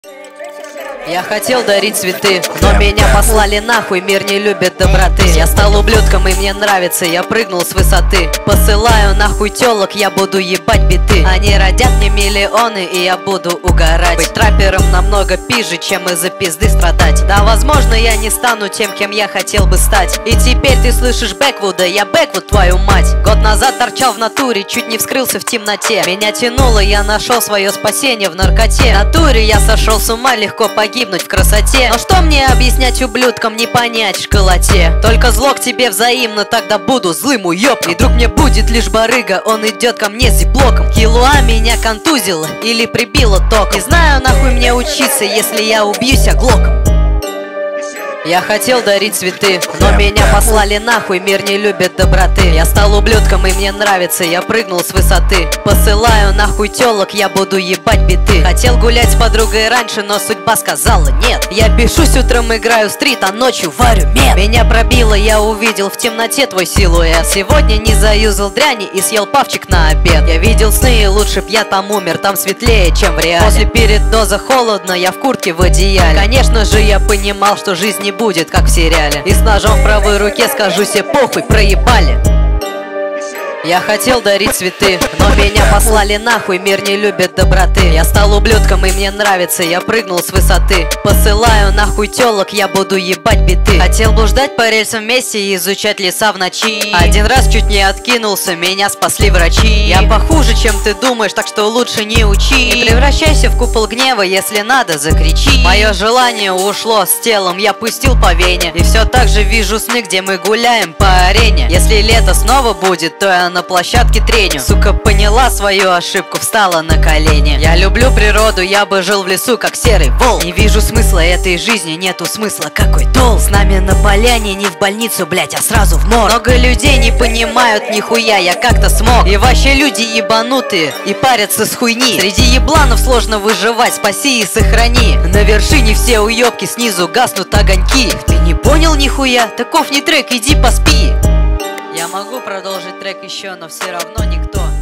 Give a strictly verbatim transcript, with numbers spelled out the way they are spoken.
Я хотел дарить цветы, но меня послали нахуй, мир не любит доброты. Я стал ублюдком и мне нравится, я прыгнул с высоты. Посылаю нахуй телок, я буду ебать биты. Они родят мне миллионы и я буду угорать. Быть траппером намного пизже, чем из-за пизды страдать. Да, возможно, я не стану тем, кем я хотел бы стать. И теперь ты слышишь Бэквуда, я Бэквуд, твою мать. Год назад торчал в натуре, чуть не вскрылся в темноте. Меня тянуло, я нашел свое спасение в наркоте. В натуре я сошел с ума, легко погибнуть в красоте. Но что мне объяснять ублюдкам, не понять в школоте? Только зло к тебе взаимно, тогда буду злым уёбком. И друг мне будет лишь барыга, он идет ко мне с зиплоком. Килуа меня контузила или прибила током. Не знаю, нахуй мне учиться, если я убьюсь оглоком. Я хотел дарить цветы, но меня послали нахуй, мир не любит доброты. Я стал ублюдком и мне нравится, я прыгнул с высоты. Посылаю нахуй телок, я буду ебать биты. Хотел гулять с подругой раньше, но судьба сказала нет. Я бешусь, утром играю стрит, а ночью варю мед. Меня пробило, я увидел в темноте твой силуэт. Сегодня не заюзал дряни и съел павчик на обед. Я видел сны, и лучше б я там умер, там светлее, чем в реале. После передоза холодно, я в куртке в одеяле. Конечно же я понимал, что жизнь не будет, как в сериале. И с ножом в правой руке скажу себе похуй, проебали. Я хотел дарить цветы, но меня послали нахуй, мир не любит доброты. Я стал ублюдком и мне нравится, я прыгнул с высоты. Посылаю нахуй телок, я буду ебать биты. Хотел блуждать по рельсам вместе и изучать леса в ночи. Один раз чуть не откинулся, меня спасли врачи. Я похуже, чем ты думаешь, так что лучше не учи. Не превращайся в купол гнева, если надо, закричи. Мое желание ушло с телом, я пустил по вене. И все так же вижу сны, где мы гуляем по арене. Если лето снова будет, то я на площадке треню. Сука, поняла свою ошибку, встала на колени. Я люблю природу, я бы жил в лесу, как серый волк. Не вижу смысла этой жизни, нету смысла, какой толк. С нами на поляне, не в больницу, блять, а сразу в морг. Много людей не понимают нихуя, я как-то смог. И вообще люди ебанутые и парятся с хуйни. Среди ебланов сложно выживать, спаси и сохрани. На вершине все уёбки, снизу гаснут огоньки. Ты не понял нихуя? Таков не трек, иди поспи. Я могу продолжить трек еще, но все равно никто